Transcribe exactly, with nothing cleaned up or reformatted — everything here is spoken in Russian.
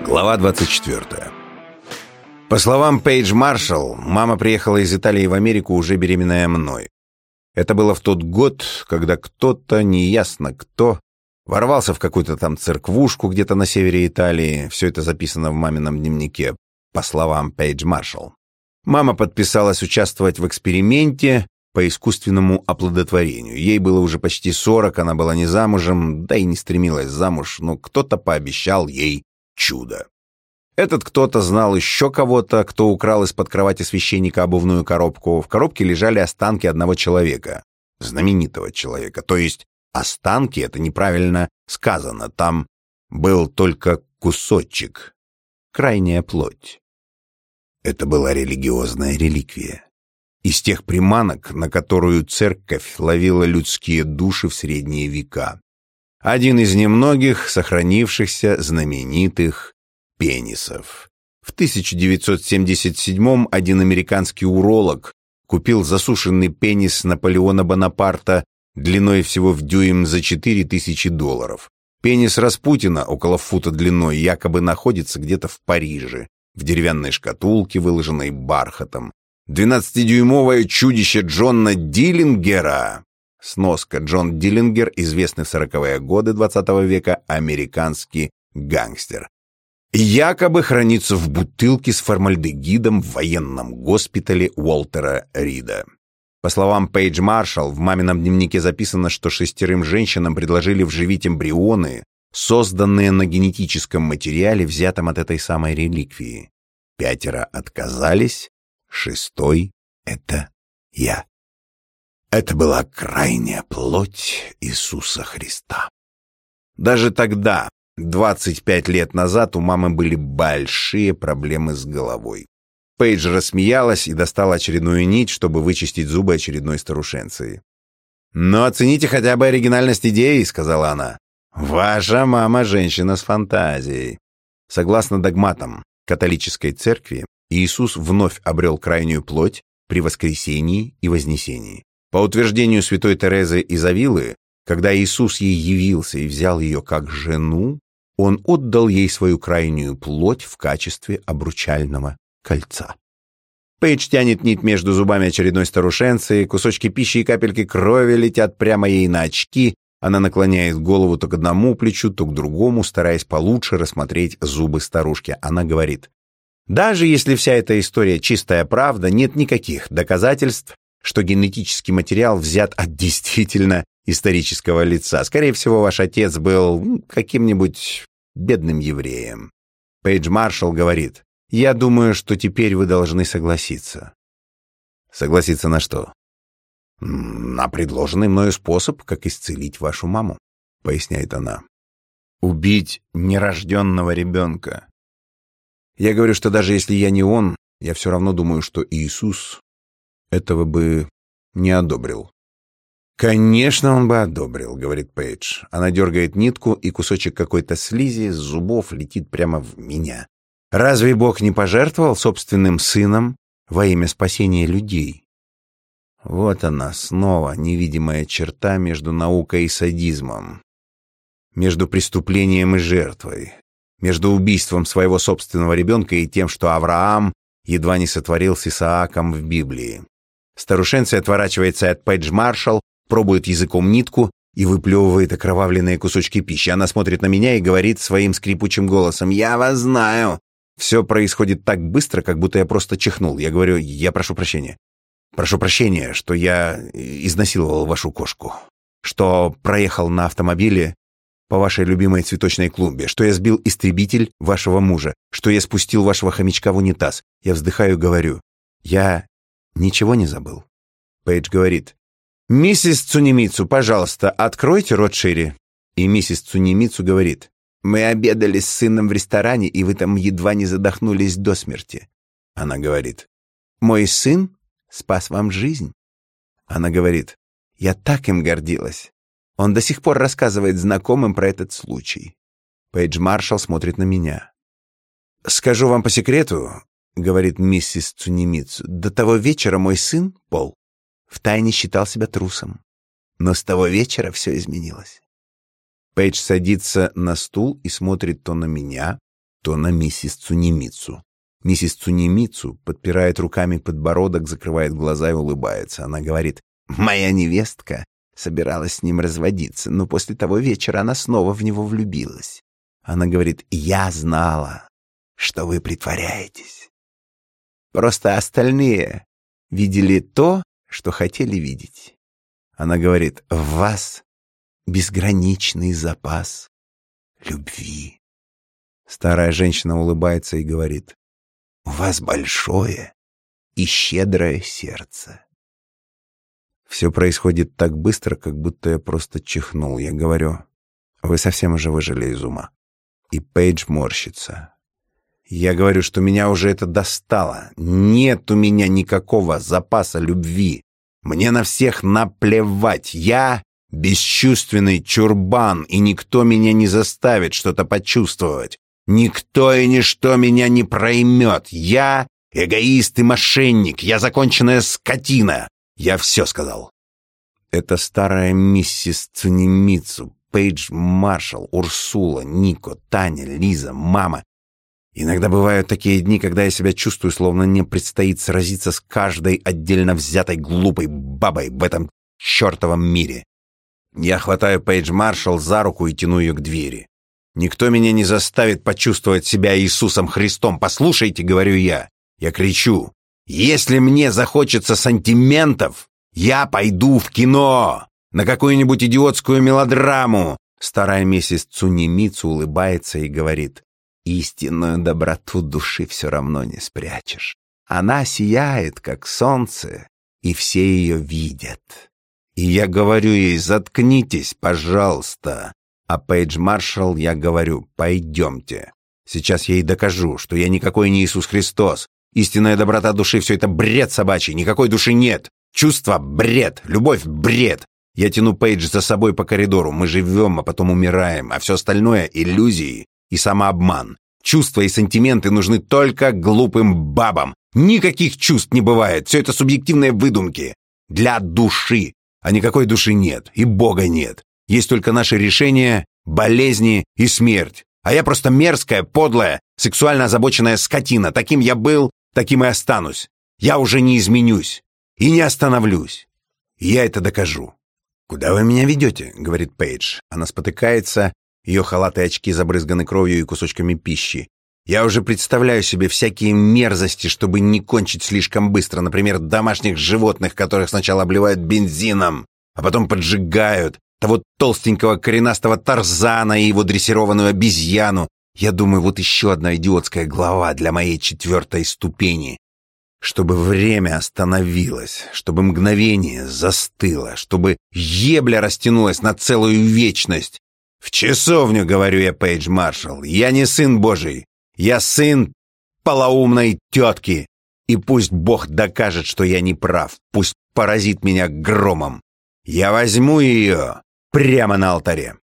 Глава двадцать четвёртая. По словам Пейдж Маршалл, мама приехала из Италии в Америку уже беременная мной. Это было в тот год, когда кто-то, неясно кто, ворвался в какую-то там церквушку где-то на севере Италии. Все это записано в мамином дневнике, по словам Пейдж Маршалл. Мама подписалась участвовать в эксперименте по искусственному оплодотворению. Ей было уже почти сорок, она была не замужем, да и не стремилась замуж, но кто-то пообещал ей чудо. Этот кто-то знал еще кого-то, кто украл из-под кровати священника обувную коробку. В коробке лежали останки одного человека, знаменитого человека. То есть останки — это неправильно сказано. Там был только кусочек, крайняя плоть. Это была религиозная реликвия. Из тех приманок, на которую церковь ловила людские души в средние века. Один из немногих сохранившихся знаменитых пенисов. В тысяча девятьсот семьдесят седьмом один американский уролог купил засушенный пенис Наполеона Бонапарта длиной всего в дюйм за четыре тысячи долларов. Пенис Распутина, около фута длиной, якобы находится где-то в Париже, в деревянной шкатулке, выложенной бархатом. двенадцатидюймовое чудище Джона Диллингера. Сноска: Джон Диллингер, известный в сороковые годы двадцатого века американский гангстер. Якобы хранится в бутылке с формальдегидом в военном госпитале Уолтера Рида. По словам Пейдж Маршалл, в мамином дневнике записано, что шестерым женщинам предложили вживить эмбрионы, созданные на генетическом материале, взятом от этой самой реликвии. Пятеро отказались, шестой — это я. Это была крайняя плоть Иисуса Христа. Даже тогда, двадцать пять лет назад, у мамы были большие проблемы с головой. Пейдж рассмеялась и достала очередную нить, чтобы вычистить зубы очередной старушенции. «Но оцените хотя бы оригинальность идеи», — сказала она. «Ваша мама — женщина с фантазией». Согласно догматам католической церкви, Иисус вновь обрел крайнюю плоть при воскресении и вознесении. По утверждению святой Терезы из Авилы, когда Иисус ей явился и взял ее как жену, он отдал ей свою крайнюю плоть в качестве обручального кольца. Пейдж тянет нить между зубами очередной старушенции, кусочки пищи и капельки крови летят прямо ей на очки, она наклоняет голову то к одному плечу, то к другому, стараясь получше рассмотреть зубы старушки. Она говорит: «Даже если вся эта история чистая правда, нет никаких доказательств, что генетический материал взят от действительно исторического лица. Скорее всего, ваш отец был каким-нибудь бедным евреем». Пейдж Маршалл говорит: «Я думаю, что теперь вы должны согласиться». «Согласиться на что?» «На предложенный мною способ, как исцелить вашу маму», — поясняет она. «Убить нерожденного ребенка». Я говорю, что даже если я не он, я все равно думаю, что Иисус этого бы не одобрил. «Конечно, он бы одобрил», — говорит Пейдж. Она дергает нитку, и кусочек какой-то слизи с зубов летит прямо в меня. «Разве Бог не пожертвовал собственным сыном во имя спасения людей?» Вот она, снова невидимая черта между наукой и садизмом, между преступлением и жертвой, между убийством своего собственного ребенка и тем, что Авраам едва не сотворил с Исааком в Библии. Старушенция отворачивается от Пейдж Маршалл, пробует языком нитку и выплевывает окровавленные кусочки пищи. Она смотрит на меня и говорит своим скрипучим голосом: «Я вас знаю». Все происходит так быстро, как будто я просто чихнул. Я говорю: «Я прошу прощения. Прошу прощения, что я изнасиловал вашу кошку, что проехал на автомобиле по вашей любимой цветочной клумбе, что я сбил истребитель вашего мужа, что я спустил вашего хомячка в унитаз». Я вздыхаю и говорю: «Я ничего не забыл». Пейдж говорит: «Миссис Цунемицу, пожалуйста, откройте рот шире». И миссис Цунемицу говорит: «Мы обедали с сыном в ресторане, и вы там едва не задохнулись до смерти». Она говорит: «Мой сын спас вам жизнь». Она говорит: «Я так им гордилась. Он до сих пор рассказывает знакомым про этот случай». Пейдж Маршалл смотрит на меня. «Скажу вам по секрету, — говорит миссис Цунемицу, — до того вечера мой сын, Пол, втайне считал себя трусом. Но с того вечера все изменилось». Пейдж садится на стул и смотрит то на меня, то на миссис Цунемицу. Миссис Цунемицу подпирает руками подбородок, закрывает глаза и улыбается. Она говорит: «Моя невестка собиралась с ним разводиться, но после того вечера она снова в него влюбилась. Она говорит: я знала, что вы притворяетесь. Просто остальные видели то, что хотели видеть». Она говорит: в вас безграничный запас любви. Старая женщина улыбается и говорит: у вас большое и щедрое сердце. Все происходит так быстро, как будто я просто чихнул. Я говорю: вы совсем уже выжили из ума. И Пейдж морщится. Я говорю, что меня уже это достало. Нет у меня никакого запаса любви. Мне на всех наплевать. Я бесчувственный чурбан, и никто меня не заставит что-то почувствовать. Никто и ничто меня не проймет. Я эгоист и мошенник. Я законченная скотина. Я все сказал. Это старая миссис Цунемицу, Пейдж Маршалл, Урсула, Нико, Таня, Лиза, мама. Иногда бывают такие дни, когда я себя чувствую, словно мне предстоит сразиться с каждой отдельно взятой глупой бабой в этом чертовом мире. Я хватаю Пейдж Маршалл за руку и тяну ее к двери. Никто меня не заставит почувствовать себя Иисусом Христом. Послушайте, говорю я. Я кричу: если мне захочется сантиментов, я пойду в кино, на какую-нибудь идиотскую мелодраму. Старая миссис Цунемицу улыбается и говорит: истинную доброту души все равно не спрячешь. Она сияет, как солнце, и все ее видят. И я говорю ей: заткнитесь, пожалуйста. А Пейдж Маршалл я говорю: пойдемте. Сейчас я ей докажу, что я никакой не Иисус Христос. Истинная доброта души — все это бред собачий, никакой души нет. Чувство — бред, любовь — бред. Я тяну Пейдж за собой по коридору. Мы живем, а потом умираем, а все остальное — иллюзии и самообман. Чувства и сантименты нужны только глупым бабам. Никаких чувств не бывает, все это субъективные выдумки. Для души. А никакой души нет, и Бога нет. Есть только наши решения, болезни и смерть. А я просто мерзкая, подлая, сексуально озабоченная скотина. Таким я был, таким и останусь. Я уже не изменюсь и не остановлюсь. И я это докажу. «Куда вы меня ведете?» — говорит Пейдж. Она спотыкается, ее халат и очки забрызганы кровью и кусочками пищи. Я уже представляю себе всякие мерзости, чтобы не кончить слишком быстро. Например, домашних животных, которых сначала обливают бензином, а потом поджигают. Того толстенького коренастого Тарзана и его дрессированную обезьяну. Я думаю, вот еще одна идиотская глава для моей четвертой ступени. Чтобы время остановилось, чтобы мгновение застыло, чтобы ебля растянулась на целую вечность. В часовню, говорю я Пейдж Маршалл, я не сын Божий, я сын полоумной тетки. И пусть Бог докажет, что я не прав, пусть поразит меня громом. Я возьму ее прямо на алтаре.